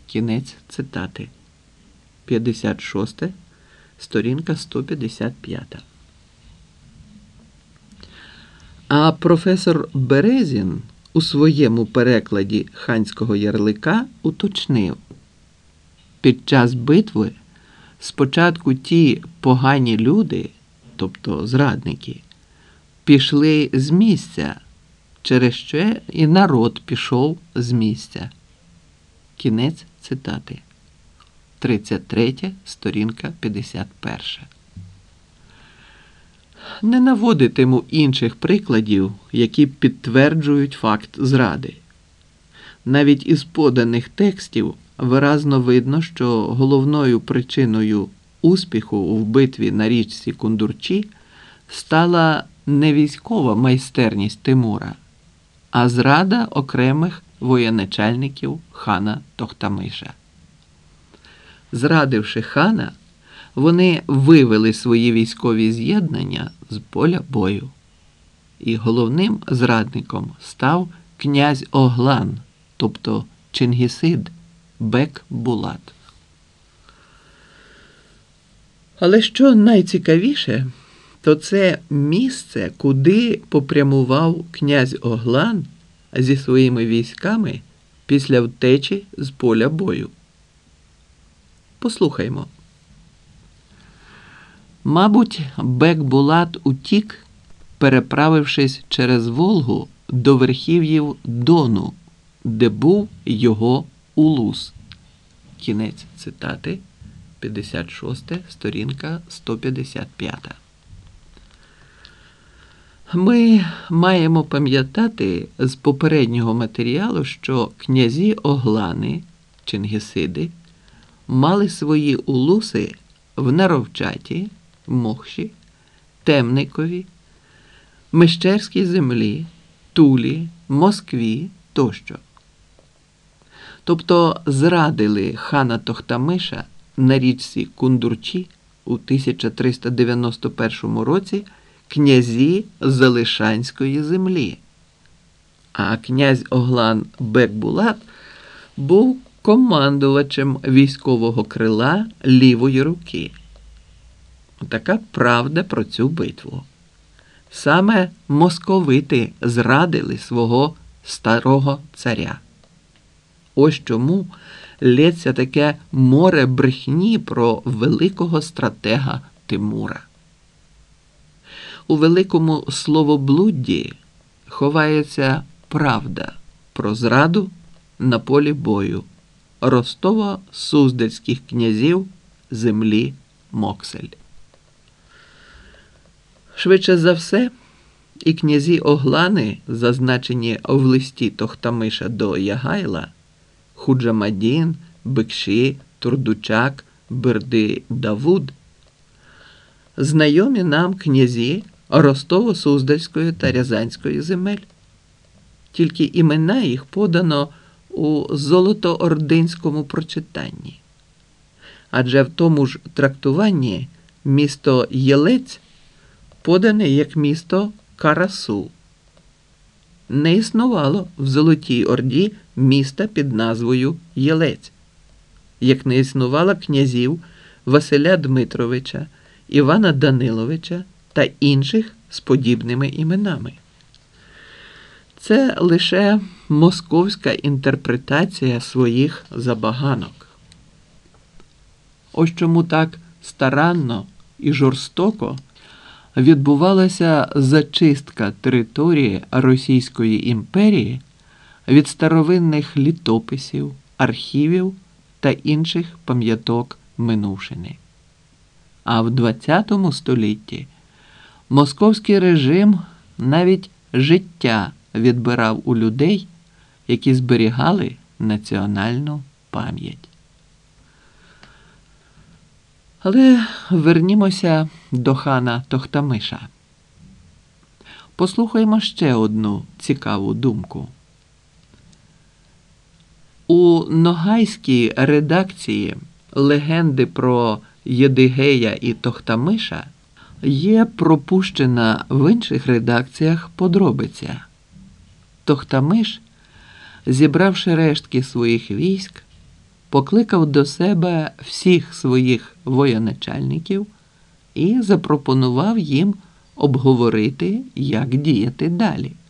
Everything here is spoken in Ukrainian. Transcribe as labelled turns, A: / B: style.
A: Кінець цитати. 56, сторінка 155. А професор Березін у своєму перекладі ханського ярлика уточнив: під час битви спочатку ті погані люди, тобто зрадники, пішли з місця, через що і народ пішов з місця. Кінець цитати. 33, сторінка 51. Не наводитиму інших прикладів, які підтверджують факт зради. Навіть із поданих текстів виразно видно, що головною причиною успіху в битві на річці Кундурчі стала не військова майстерність Тимура, а зрада окремих воєначальників хана Тохтамиша. Зрадивши хана, вони вивели свої військові з'єднання з поля бою. І головним зрадником став князь Оглан, тобто Чингісид, бек Булат. Але що найцікавіше, то це місце, куди попрямував князь Оглан зі своїми військами після втечі з поля бою. Послухаймо. Мабуть, бек Булат утік, переправившись через Волгу до верхів'їв Дону, де був його улус. Кінець цитати, 56, сторінка 155. Ми маємо пам'ятати з попереднього матеріалу, що князі Оглани, Чингісиди, мали свої улуси в Наровчаті, Мохші, Темникові, Мещерській землі, Тулі, Москві тощо. Тобто зрадили хана Тохтамиша на річці Кундурчі у 1391 році князі Залишанської землі. А князь Оглан бек Булат був командувачем військового крила лівої руки. Така правда про цю битву. Саме московити зрадили свого старого царя. Ось чому лється таке море брехні про великого стратега Тимура. У великому словоблудді ховається правда про зраду на полі бою Ростово-Суздальських князів землі Моксель. Швидше за все, і князі Оглани, зазначені в листі Тохтамиша до Ягайла, Худжамадін, Бекші, Турдучак, Берди, Давуд, знайомі нам князі Ростово-Суздальської та Рязанської земель. Тільки імена їх подано у золотоординському прочитанні. Адже в тому ж трактуванні місто Єлець подане як місто Карасу. Не існувало в Золотій Орді міста під назвою Єлець, як не існувало князів Василя Дмитровича, Івана Даниловича та інших з подібними іменами. Це лише московська інтерпретація своїх забаганок. Ось чому так старанно і жорстоко відбувалася зачистка території Російської імперії від старовинних літописів, архівів та інших пам'яток минувшини. А в ХХ столітті московський режим навіть життя відбирав у людей, які зберігали національну пам'ять. Але вернімося до хана Тохтамиша. Послухаймо ще одну цікаву думку. У ногайській редакції легенди про Єдигея і Тохтамиша є пропущена в інших редакціях подробиця. Тохтамиш, зібравши рештки своїх військ, покликав до себе всіх своїх воєначальників і запропонував їм обговорити, як діяти далі.